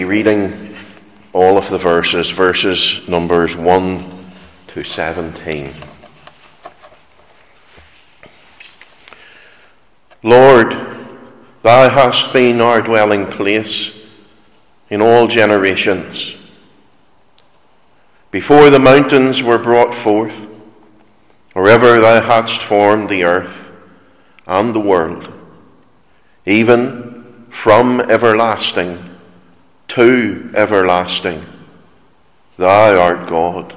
Reading all of the verses numbers 1 to 17. Lord, thou hast been our dwelling place in all generations. Before the mountains were brought forth, or ever thou hadst formed the earth and the world, even from everlasting to everlasting, thou art God.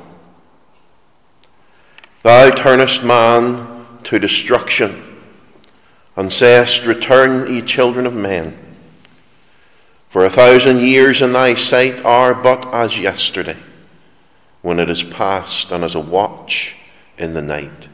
Thou turnest man to destruction, and sayest, Return, ye children of men. For 1,000 years in thy sight are but as yesterday, when it is past, and as a watch in the night.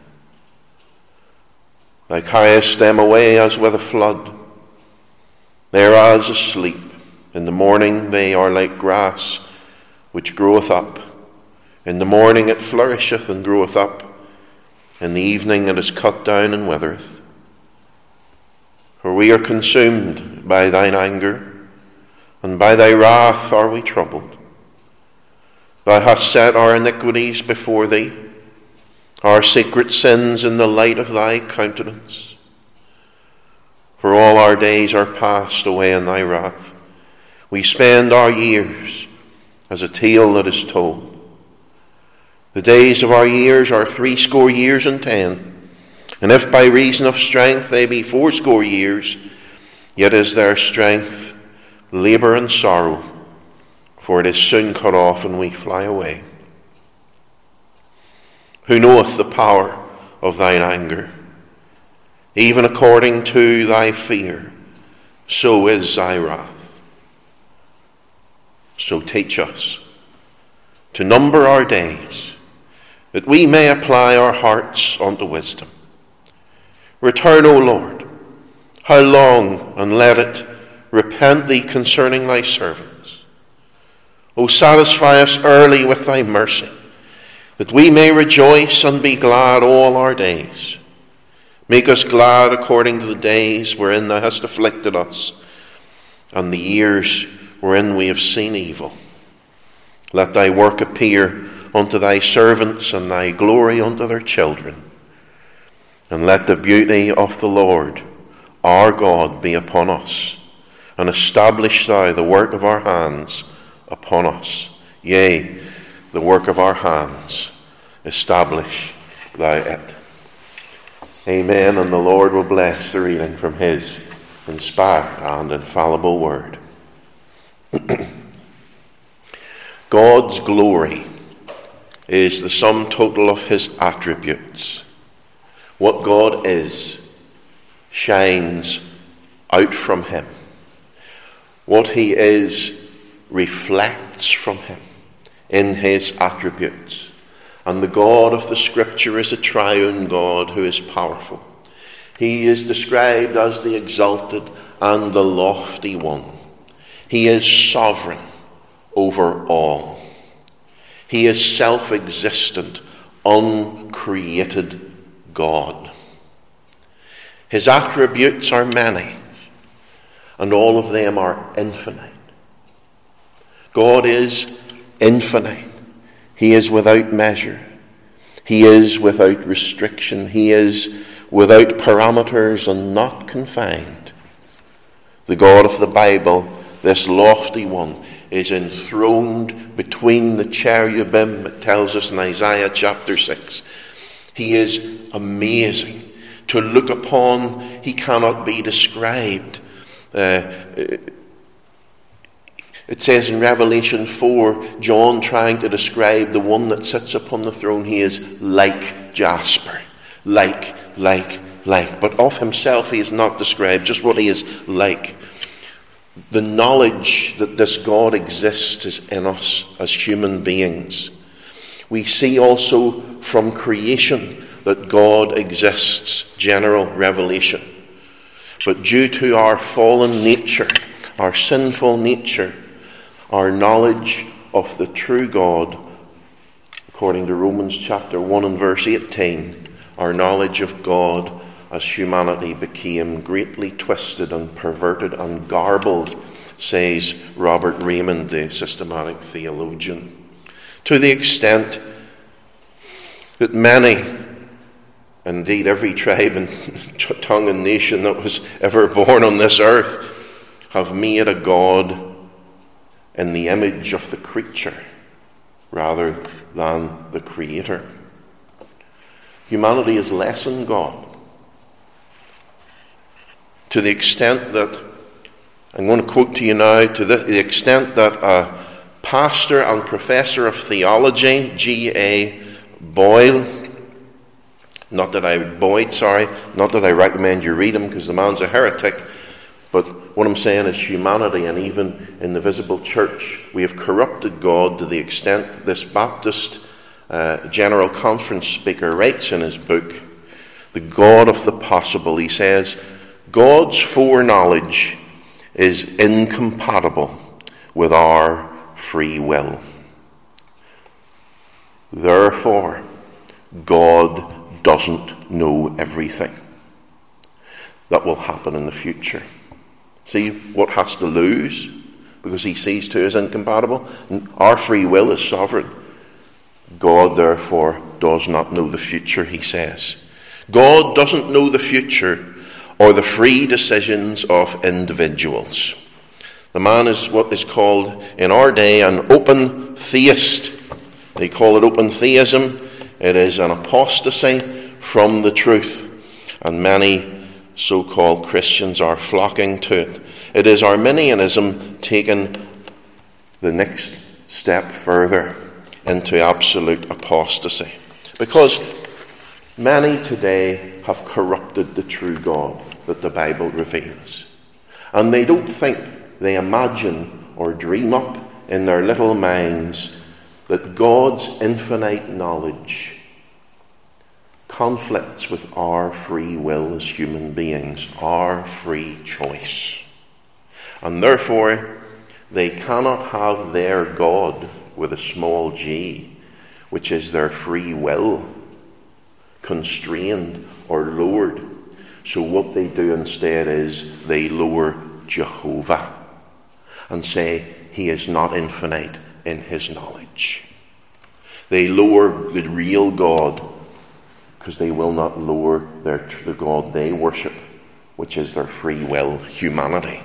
Thou carriest them away as with a flood. They are as asleep. In the morning they are like grass which groweth up. In the morning it flourisheth and groweth up. In the evening it is cut down and withereth. For we are consumed by thine anger, and by thy wrath are we troubled. Thou hast set our iniquities before thee, our secret sins in the light of thy countenance. For all our days are passed away in thy wrath. We spend our years as a tale that is told. The days of our years are 80 years and 10, and if by reason of strength they be 80 years, yet is their strength labour and sorrow, for it is soon cut off and we fly away. Who knoweth the power of thine anger? Even according to thy fear, so is thy wrath. So teach us to number our days, that we may apply our hearts unto wisdom. Return, O Lord, how long, and let it repent thee concerning thy servants. O satisfy us early with thy mercy, that we may rejoice and be glad all our days. Make us glad according to the days wherein thou hast afflicted us, and the years wherein we have seen evil. Let thy work appear unto thy servants, and thy glory unto their children. And let the beauty of the Lord our God be upon us, and establish thou the work of our hands upon us. Yea, the work of our hands, establish thou it. Amen, and the Lord will bless the reading from his inspired and infallible word. God's glory is the sum total of his attributes. What God is shines out from him. What he is reflects from him in his attributes. And the God of the Scripture is a triune God who is powerful. He is described as the exalted and the lofty one. He is sovereign over all. He is self-existent, uncreated God. His attributes are many, and all of them are infinite. God is infinite. He is without measure. He is without restriction. He is without parameters and not confined. The God of the Bible, this lofty one, is enthroned between the cherubim, it tells us in Isaiah chapter 6. He is amazing. To look upon, he cannot be described. It says in Revelation 4, John trying to describe the one that sits upon the throne, he is like jasper. Like. But of himself he is not described, just what he is like. The knowledge that this God exists is in us as human beings. We see also from creation that God exists, general revelation. But due to our fallen nature, our sinful nature, our knowledge of the true God, according to Romans chapter 1 and verse 18, our knowledge of God as humanity became greatly twisted and perverted and garbled, says Robert Raymond, the systematic theologian. To the extent that many, indeed every tribe and tongue and nation that was ever born on this earth, have made a god in the image of the creature rather than the Creator. Humanity is less than God. To the extent that, I'm going to quote to you now, to the extent that a pastor and professor of theology, G.A. Boyd, not that I recommend you read him because the man's a heretic, but what I'm saying is humanity, and even in the visible church, we have corrupted God to the extent this Baptist General Conference speaker writes in his book, The God of the Possible. He says, God's foreknowledge is incompatible with our free will. Therefore, God doesn't know everything that will happen in the future. See what has to lose because he sees two as incompatible? Our free will is sovereign. God, therefore, does not know the future, he says. God doesn't know the future or the free decisions of individuals. The man is what is called in our day an open theist. They call it open theism. It is an apostasy from the truth, and many so-called Christians are flocking to it. It is Arminianism taken the next step further into absolute apostasy. Because many today have corrupted the true God that the Bible reveals. And they don't think, they imagine or dream up in their little minds that God's infinite knowledge conflicts with our free will as human beings, our free choice. And therefore, they cannot have their God with a small g, which is their free will, constrained or lowered. So what they do instead is they lower Jehovah and say he is not infinite in his knowledge. They lower the real God because they will not lower the God they worship, which is their free will, humanity.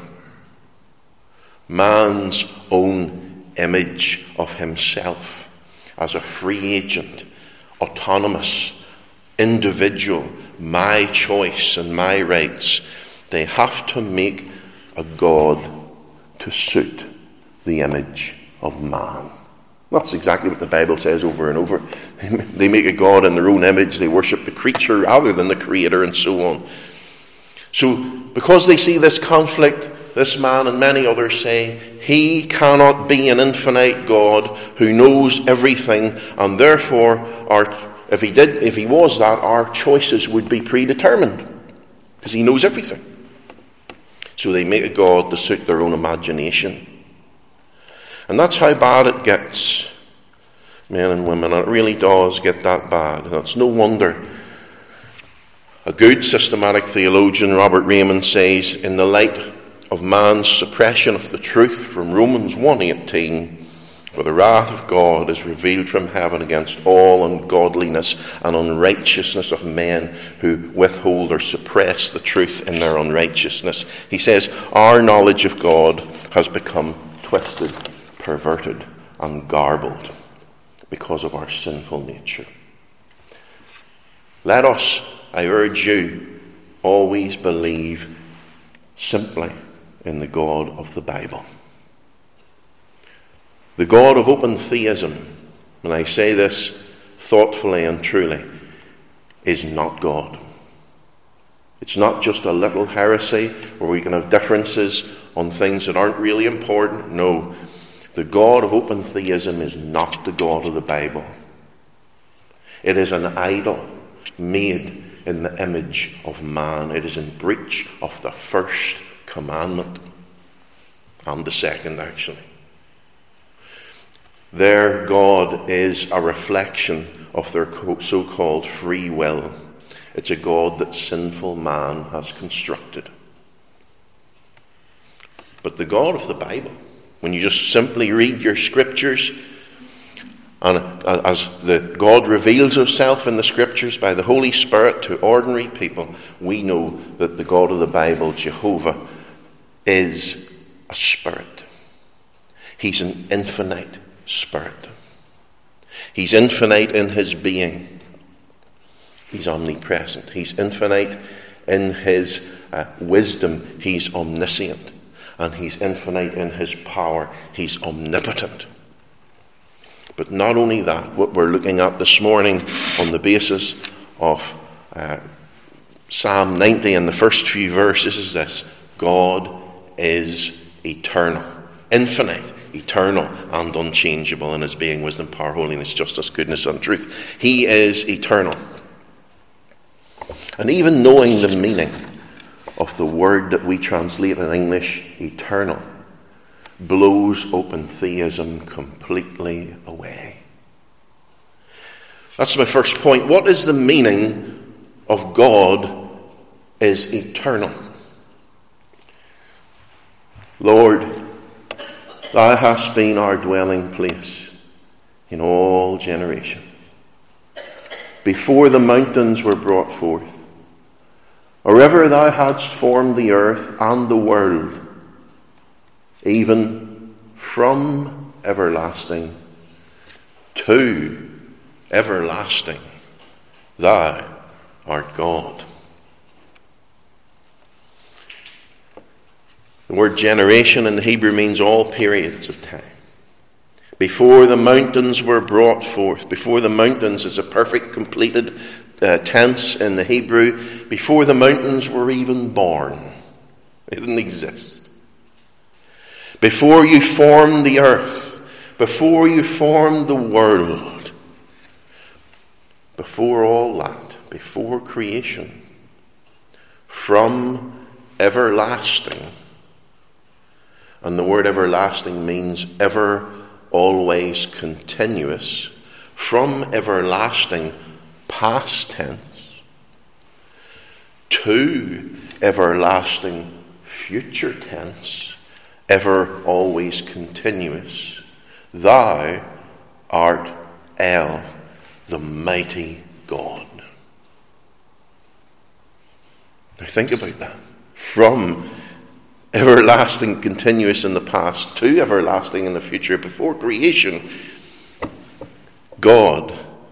Man's own image of himself as a free agent, autonomous, individual, my choice and my rights. They have to make a God to suit the image of man. That's exactly what the Bible says over and over. They make a God in their own image. They worship the creature rather than the Creator, and so on. So, because they see this conflict, this man and many others say, he cannot be an infinite God who knows everything, and therefore, if he was that, our choices would be predetermined, because he knows everything. So they make a God to suit their own imagination. And that's how bad it gets, men and women. It really does get that bad. And it's no wonder. A good systematic theologian, Robert Raymond, says, in the light of man's suppression of the truth from Romans 1:18, for the wrath of God is revealed from heaven against all ungodliness and unrighteousness of men who withhold or suppress the truth in their unrighteousness. He says, our knowledge of God has become twisted, perverted, and garbled because of our sinful nature. Let us, I urge you, always believe simply in the God of the Bible. The God of open theism, and I say this thoughtfully and truly, is not God. It's not just a little heresy where we can have differences on things that aren't really important. No, the God of open theism is not the God of the Bible. It is an idol made in the image of man. It is in breach of the first commandment, and the second, actually. Their God is a reflection of their so-called free will. It's a God that sinful man has constructed. But the God of the Bible, when you just simply read your scriptures, and as the God reveals himself in the scriptures by the Holy Spirit to ordinary people, we know that the God of the Bible, Jehovah, is a spirit. He's an infinite spirit. He's infinite in his being. He's omnipresent. He's infinite in his wisdom. He's omniscient. And he's infinite in his power. He's omnipotent. But not only that, what we're looking at this morning on the basis of Psalm 90 and the first few verses is this: God is eternal, infinite, eternal, and unchangeable in his being, wisdom, power, holiness, justice, goodness, and truth. He is eternal. And even knowing the meaning of the word that we translate in English, eternal, blows open theism completely away. That's my first point. What is the meaning of God is eternal? Lord, thou hast been our dwelling place in all generations. Before the mountains were brought forth, or ever thou hadst formed the earth and the world, even from everlasting to everlasting, thou art God. The word generation in the Hebrew means all periods of time. Before the mountains were brought forth. Before the mountains is a perfect completed tense in the Hebrew. Before the mountains were even born. They didn't exist. Before you formed the earth. Before you formed the world. Before all that. Before creation. From everlasting. And the word everlasting means ever, always, continuous. From everlasting, past tense, to everlasting, future tense, ever, always, continuous. Thou art El, the mighty God. Now think about that. From everlasting, continuous in the past, to everlasting in the future. Before creation, God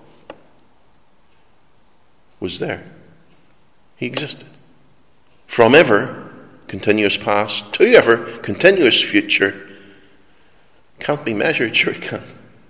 was there. He existed. From ever, continuous past, to ever, continuous future. Can't be measured, sure it can.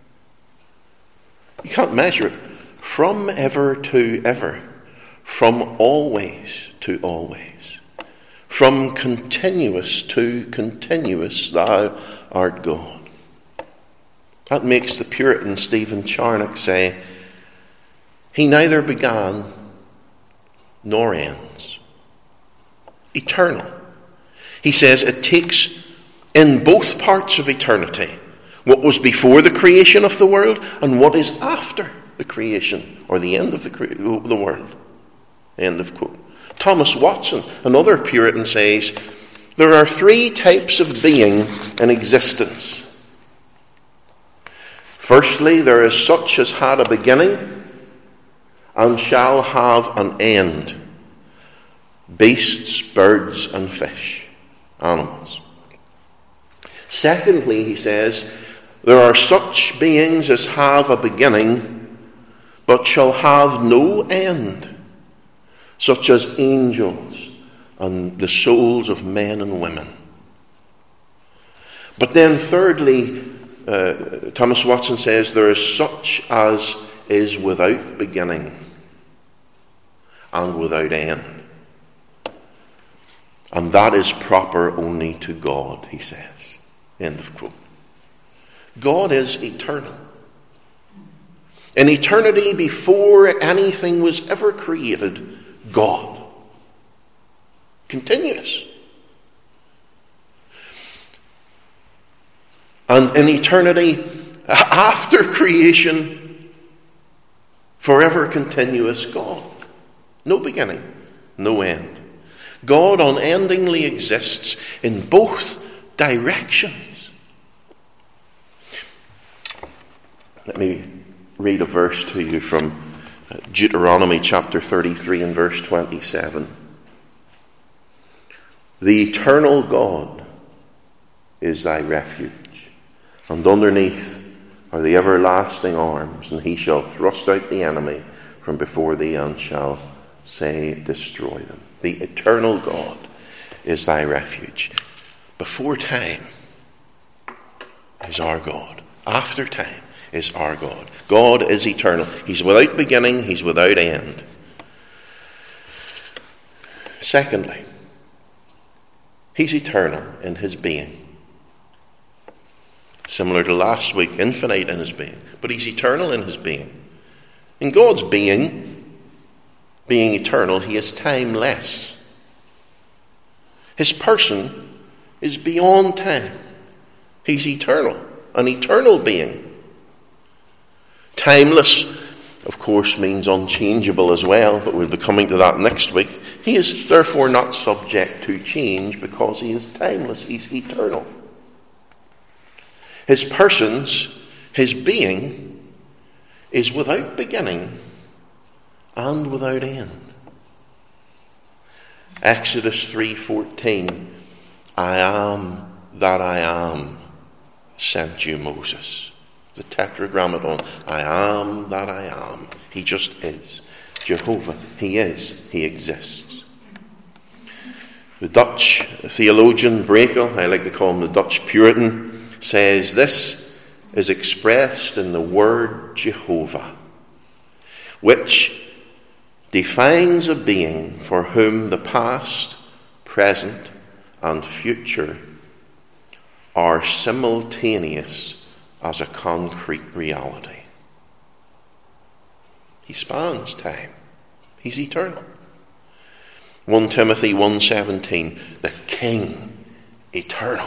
You can't measure it. From ever to ever. From always to always. From continuous to continuous, thou art God. That makes the Puritan Stephen Charnock say, he neither began nor ends. Eternal. He says it takes in both parts of eternity what was before the creation of the world and what is after the creation or the end of the world. End of quote. Thomas Watson, another Puritan, says, there are three types of being in existence. Firstly, there is such as had a beginning and shall have an end. Beasts, birds, and fish, animals. Secondly, he says, there are such beings as have a beginning but shall have no end. Such as angels and the souls of men and women. But then thirdly, Thomas Watson says, there is such as is without beginning and without end. And that is proper only to God, he says. End of quote. God is eternal. In eternity, before anything was ever created, God. Continuous. And in eternity, after creation, forever continuous God. No beginning, no end. God unendingly exists in both directions. Let me read a verse to you from Deuteronomy chapter 33 and verse 27. The eternal God is thy refuge, and underneath are the everlasting arms, and he shall thrust out the enemy from before thee, and shall say, destroy them. The eternal God is thy refuge. Before time is our God. After time is our God. God is eternal. He's without beginning. He's without end. Secondly, he's eternal in his being. Similar to last week, infinite in his being. But he's eternal in his being. In God's being eternal, he is timeless. His person is beyond time. He's eternal, an eternal being. Timeless, of course, means unchangeable as well, but we'll be coming to that next week. He is therefore not subject to change because he is timeless. He's eternal. His persons, his being, is without beginning and without end. Exodus 3:14, I am that I am sent you Moses. The Tetragrammaton, I am that I am. He just is. Jehovah, he is, he exists. The Dutch theologian Brakel, I like to call him the Dutch Puritan, says this is expressed in the word Jehovah, which defines a being for whom the past, present, and future are simultaneous as a concrete reality. He spans time. He's eternal. 1 Timothy 1:17, the King, eternal.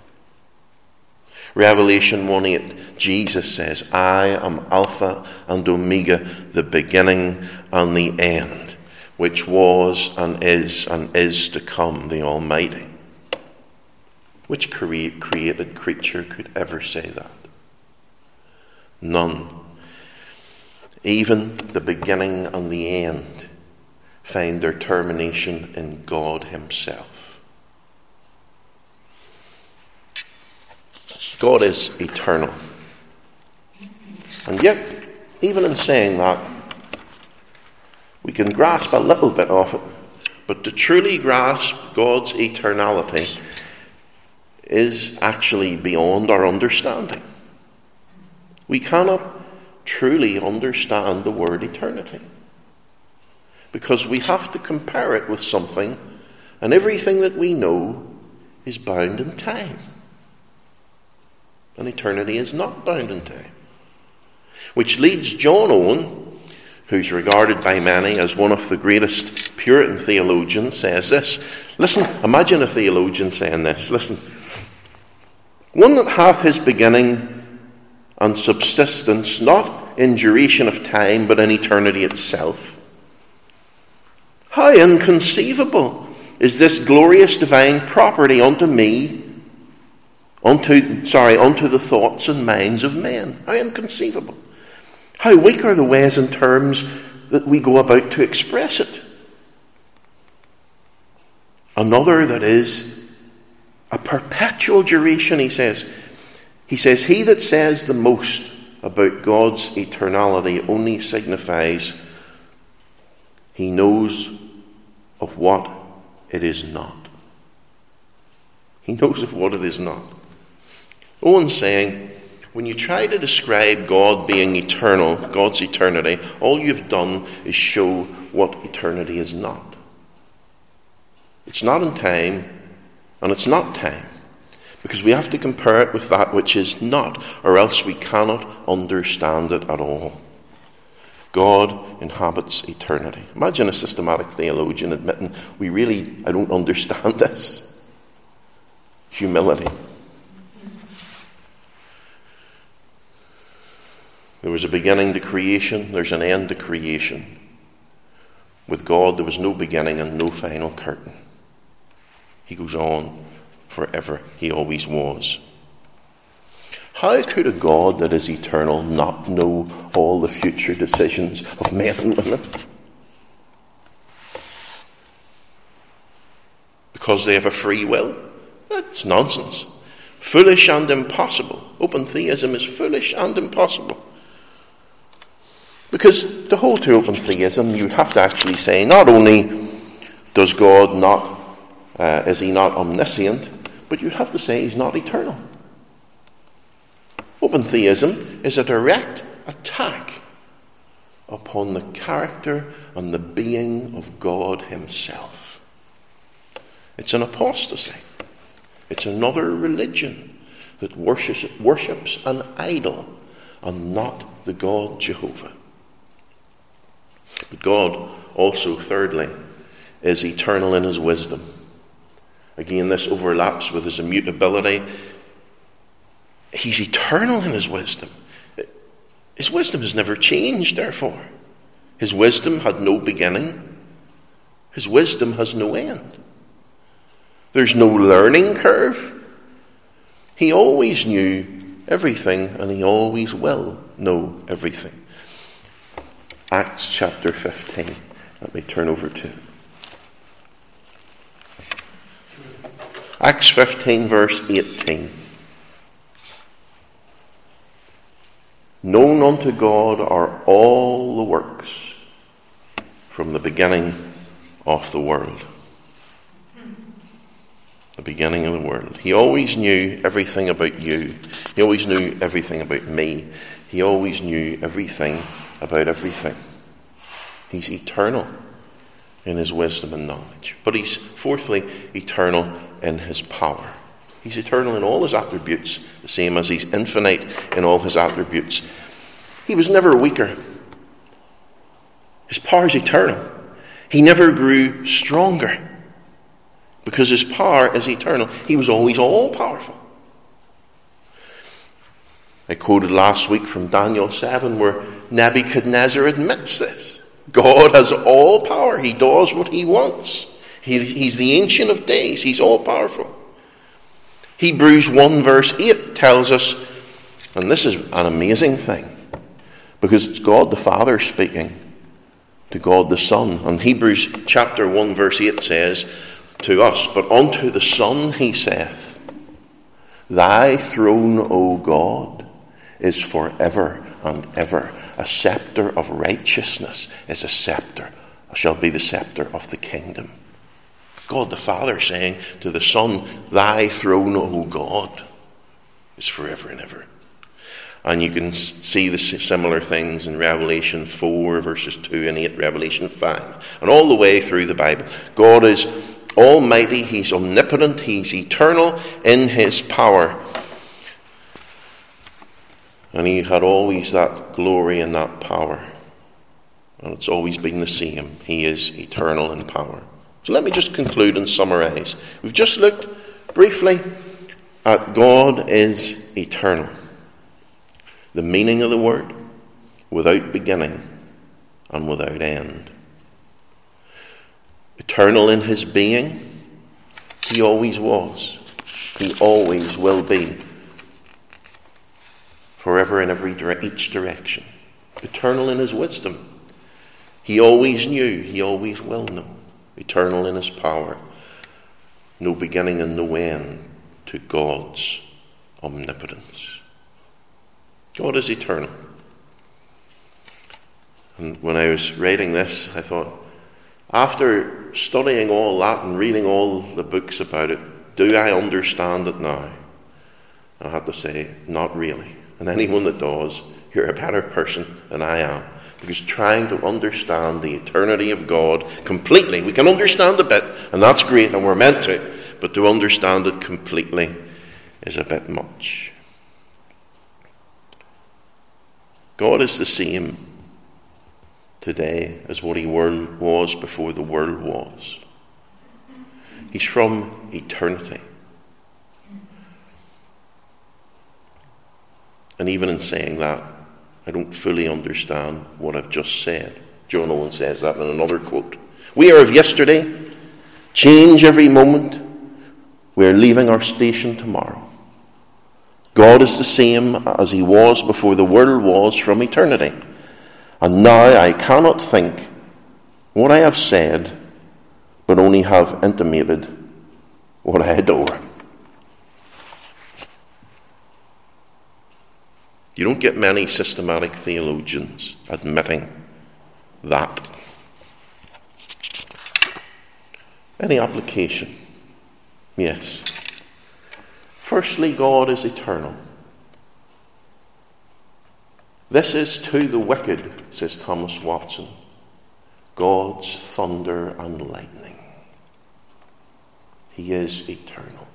Revelation 1:8, Jesus says, I am Alpha and Omega, the beginning and the end, which was and is to come, the Almighty. Which created creature could ever say that? None. Even the beginning and the end find their termination in God himself. God is eternal. And yet, even in saying that, we can grasp a little bit of it. But to truly grasp God's eternality is actually beyond our understanding. We cannot truly understand the word eternity, because we have to compare it with something, and everything that we know is bound in time. And eternity is not bound in time. Which leads John Owen, who's regarded by many as one of the greatest Puritan theologians, says this. Listen, imagine a theologian saying this. Listen. One that hath his beginning and subsistence not in duration of time, but in eternity itself. How inconceivable is this glorious divine property unto me, unto the thoughts and minds of men. How inconceivable. How weak are the ways and terms that we go about to express it. Another that is a perpetual duration, he says. He says, he that says the most about God's eternality only signifies he knows of what it is not. He knows of what it is not. Owen's saying, when you try to describe God being eternal, God's eternity, all you've done is show what eternity is not. It's not in time, and it's not time. Because we have to compare it with that which is not, or else we cannot understand it at all. God inhabits eternity. Imagine a systematic theologian admitting, I don't understand this. Humility. There was a beginning to creation, there's an end to creation. With God there was no beginning and no final curtain. He goes on forever. He always was. How could a God that is eternal not know all the future decisions of men and women? Because they have a free will? That's nonsense. Foolish and impossible. Open theism is foolish and impossible. Because to hold to open theism, you have to actually say, not only does God not, is he not omniscient, but you'd have to say he's not eternal. Open theism is a direct attack upon the character and the being of God himself. It's an apostasy. It's another religion that worships an idol and not the God Jehovah. But God also, thirdly, is eternal in his wisdom. Again, this overlaps with his immutability. He's eternal in his wisdom. His wisdom has never changed, therefore. His wisdom had no beginning. His wisdom has no end. There's no learning curve. He always knew everything, and he always will know everything. Acts chapter 15. Let me turn over to it. Acts 15, verse 18. Known unto God are all the works from the beginning of the world. The beginning of the world. He always knew everything about you. He always knew everything about me. He always knew everything about everything. He's eternal in his wisdom and knowledge. But he's, fourthly, eternal in his power. He's eternal in all his attributes, the same as he's infinite in all his attributes. He was never weaker. His power is eternal. He never grew stronger because his power is eternal. He was always all-powerful. I quoted last week from Daniel 7 where Nebuchadnezzar admits this. God has all power. He does what he wants. He's the Ancient of Days. He's all-powerful. Hebrews 1 verse 8 tells us, and this is an amazing thing, because it's God the Father speaking to God the Son. And Hebrews chapter 1 verse 8 says to us, but unto the Son he saith, Thy throne, O God, is forever and ever. A scepter of righteousness is a scepter, shall be the scepter of the kingdom. God the Father saying to the Son, Thy throne, O God, is forever and ever. And you can see the similar things in Revelation 4, verses 2 and 8, Revelation 5, and all the way through the Bible. God is almighty, he's omnipotent, he's eternal in his power. And he had always that glory and that power. And it's always been the same. He is eternal in power. So let me just conclude and summarize. We've just looked briefly at God is eternal. The meaning of the word, without beginning and without end. Eternal in his being, he always was. He always will be. Forever in each direction. Eternal in his wisdom. He always knew, he always will know. Eternal in his power. No beginning and no end to God's omnipotence. God is eternal. And when I was writing this, I thought, after studying all that and reading all the books about it, do I understand it now? I had to say, not really. And anyone that does, you're a better person than I am. Because trying to understand the eternity of God completely, we can understand a bit, and that's great, and we're meant to, but to understand it completely is a bit much. God is the same today as what he was before the world was. He's from eternity. And even in saying that, I don't fully understand what I've just said. John Owen says that in another quote. We are of yesterday, change every moment. We're leaving our station tomorrow. God is the same as he was before the world was from eternity. And now I cannot think what I have said, but only have intimated what I adore. You don't get many systematic theologians admitting that. Any application? Yes. Firstly, God is eternal. This is to the wicked, says Thomas Watson, God's thunder and lightning. He is eternal.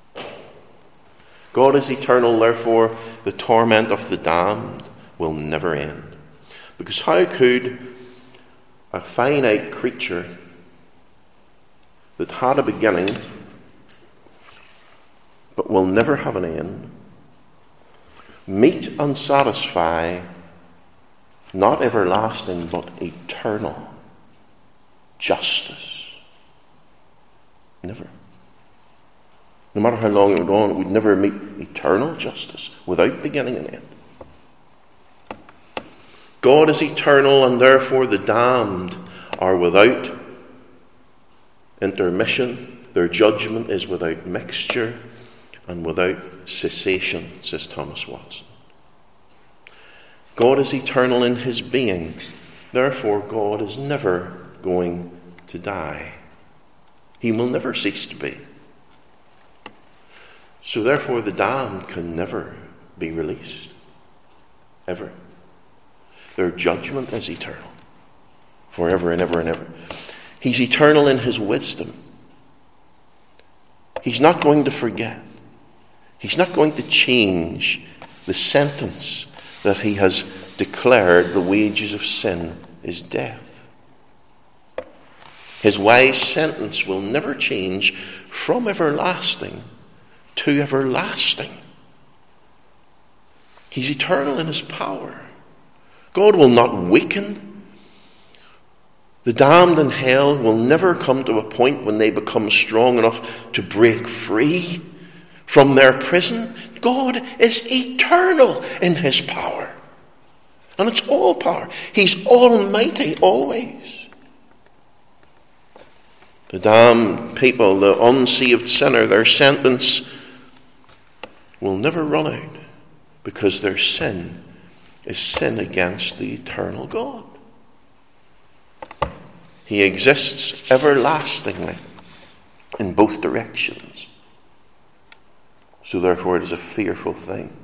God is eternal, therefore the torment of the damned will never end. Because how could a finite creature that had a beginning but will never have an end meet and satisfy not everlasting but eternal justice? Never. No matter how long it would go on, we'd never meet eternal justice without beginning and end. God is eternal, and therefore the damned are without intermission. Their judgment is without mixture and without cessation, says Thomas Watson. God is eternal in his being. Therefore, God is never going to die. He will never cease to be. So therefore, the damned can never be released. Ever. Their judgment is eternal. Forever and ever and ever. He's eternal in his wisdom. He's not going to forget. He's not going to change the sentence that he has declared. The wages of sin is death. His wise sentence will never change from everlasting to everlasting. He's eternal in his power. God will not weaken. The damned in hell will never come to a point when they become strong enough to break free from their prison. God is eternal in his power. And it's all power. He's almighty always. The damned people, the unsaved sinner, their sentence will never run out, because their sin is sin against the eternal God. He exists everlastingly in both directions. So therefore it is a fearful thing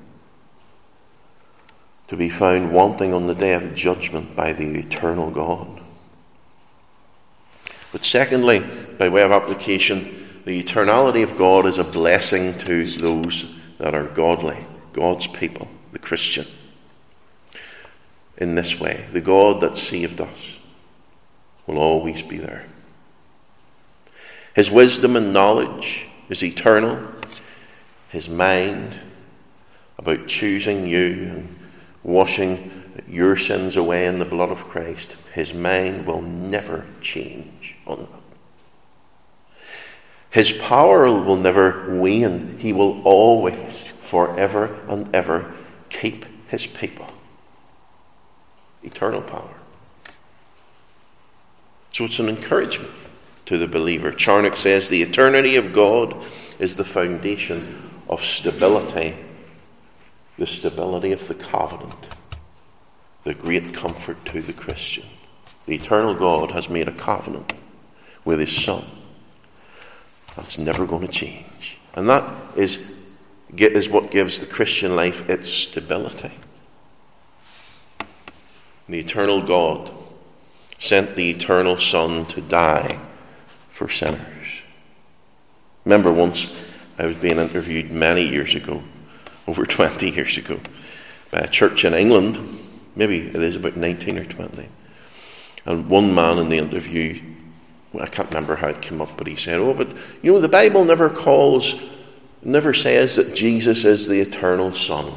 to be found wanting on the day of judgment by the eternal God. But secondly, by way of application, the eternality of God is a blessing to those that are godly, God's people, the Christian. In this way, the God that saved us will always be there. His wisdom and knowledge is eternal. His mind about choosing you and washing your sins away in the blood of Christ, his mind will never change on that. His power will never wane. He will always, forever and ever, keep his people. Eternal power. So it's an encouragement to the believer. Charnock says the eternity of God is the foundation of stability, the stability of the covenant, the great comfort to the Christian. The eternal God has made a covenant with his Son. That's never going to change. And that is what gives the Christian life its stability. The eternal God sent the eternal Son to die for sinners. Remember once I was being interviewed many years ago, over 20 years ago, by a church in England. Maybe it is about 19 or 20. And one man in the interview, I can't remember how it came up, but he said, but the Bible never says that Jesus is the eternal Son.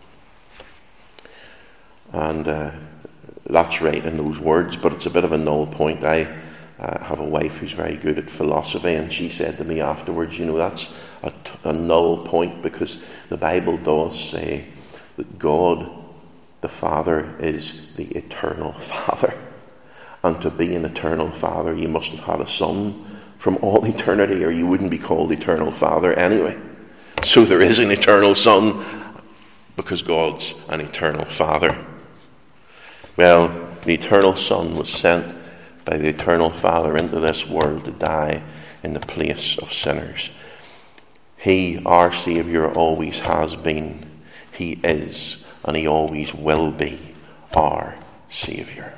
And that's right in those words, but it's a bit of a null point. I have a wife who's very good at philosophy, and she said to me afterwards, that's a null point, because the Bible does say that God the Father is the eternal Father. And to be an eternal Father, you must have had a Son from all eternity, or you wouldn't be called eternal Father anyway. So there is an eternal Son, because God's an eternal Father. Well, the eternal Son was sent by the eternal Father into this world to die in the place of sinners. He, our Saviour, always has been, he is, and he always will be our Saviour.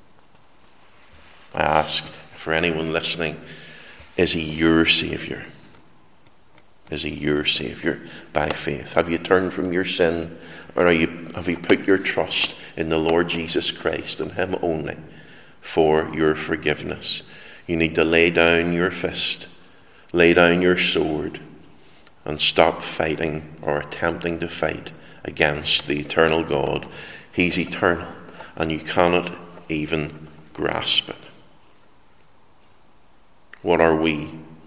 I ask for anyone listening, is he your Saviour? Is he your Saviour by faith? Have you turned from your sin, or have you put your trust in the Lord Jesus Christ and him only for your forgiveness? You need to lay down your fist, lay down your sword, and stop fighting or attempting to fight against the eternal God. He's eternal, and you cannot even grasp it. What are we?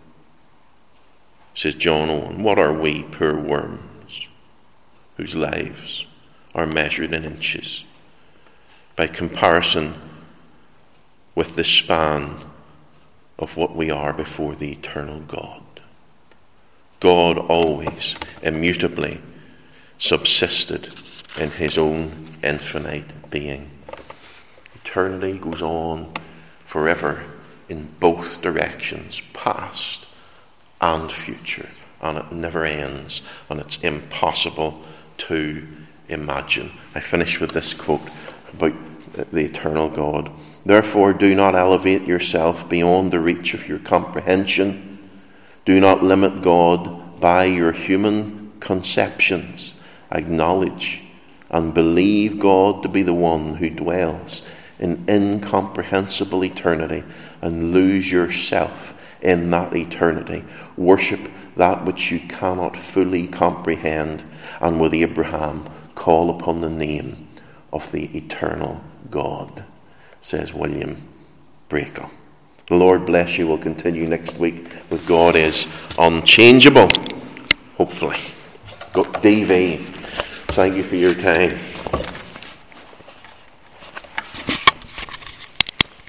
Says John Owen, what are we, poor worms, whose lives are measured in inches by comparison with the span of what we are before the eternal God? God always, immutably subsisted in his own infinite being. Eternity goes on forever in both directions, past and future, and it never ends, and it's impossible to imagine. I finish with this quote about the eternal God. Therefore, do not elevate yourself beyond the reach of your comprehension. Do not limit God by your human conceptions. Acknowledge and believe God to be the one who dwells in incomprehensible eternity, and lose yourself in that eternity. Worship that which you cannot fully comprehend, and with Abraham, call upon the name of the eternal God, says William Brakel. The Lord bless you. We'll continue next week with God is Unchangeable, hopefully. DV, thank you for your time.